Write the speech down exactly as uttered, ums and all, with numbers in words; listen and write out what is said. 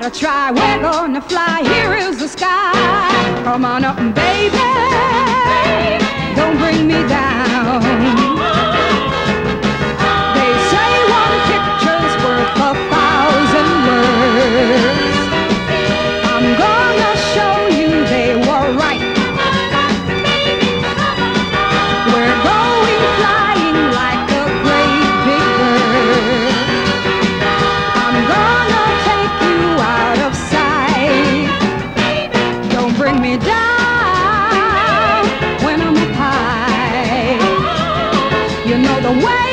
gotta try, we're gonna fly. Here is the sky. Come on up, baby. Don't bring me down. They say one picture's worth a thousand words. I'm gonna show you they were right. We're going flying like a great big bird. I'm gonna take you out of sight. Don't bring me down when I'm up high. You know the way